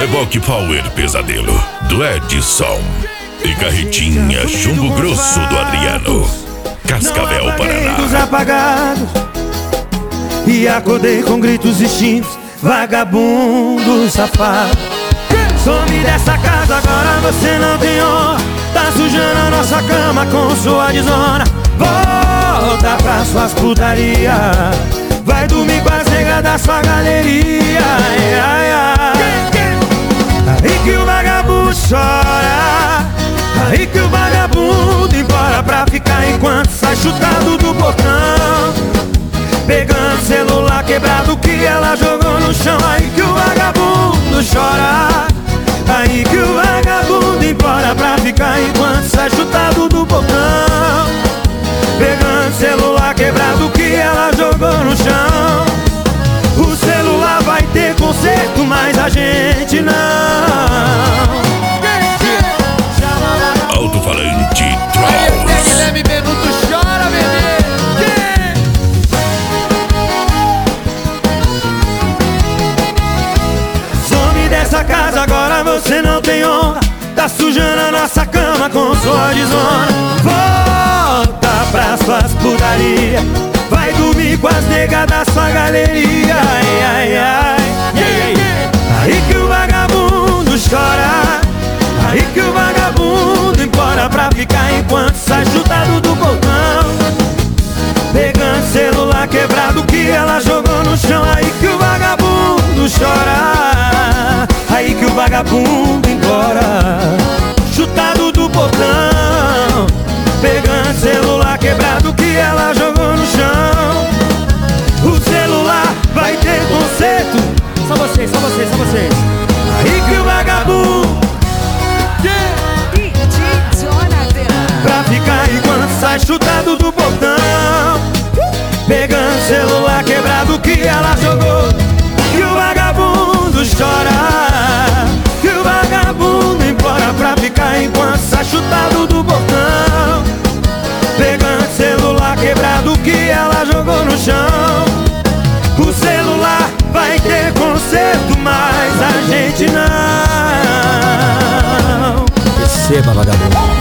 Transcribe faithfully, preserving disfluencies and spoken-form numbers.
Reboque Power Pesadelo do Edson e Carretinha Chumbo Grosso do Adriano, Cascavel, Paraná. Dos apagados e acordei com gritos distintos, vagabundo safado. Some dessa casa, agora você não tem honra. Tá sujando a nossa cama com sua desonra. Volta pra suas putaria, vai dormir com as negras da sua galeria. Ai, ai, ai. Aí que o vagabundo chora, aí que o vagabundo embora pra ficar enquanto sai chutado do portão, pegando celular quebrado que ela jogou no chão. Aí que o vagabundo chora, aí que o vagabundo embora pra ficar enquanto sai chutado do portão, pegando celular quebrado que ela jogou no chão. O celular vai ter conserto, mas a gente não. Alto-falante Aí Guilherme Benuto chora, bebê. Some dessa casa, agora você não tem honra. Tá sujando a nossa cama com sua desonra. Volta pra suas putaria, vai dormir com as negas da sua galeria. Ai, ai, ai. Aí que o vagabundo chora, aí que o vagabundo embora pra ficar enquanto sai chutado do portão, pegando celular quebrado que ela jogou no chão. Aí que o vagabundo chora, aí que o vagabundo embora chutado do portão, pegando celular quebrado que ela jogou no chão. O celular vai ter conserto. Só vocês, só vocês, só vocês. Aí que o vagabundo pra ficar enquanto sai chutado do portão, pegando celular quebrado que ela jogou. E o vagabundo chora, e o vagabundo embora pra ficar enquanto sai chutado do portão, pegando celular quebrado que ela jogou no chão. O celular vai ter conserto, mas a gente não. Receba, vagabundo.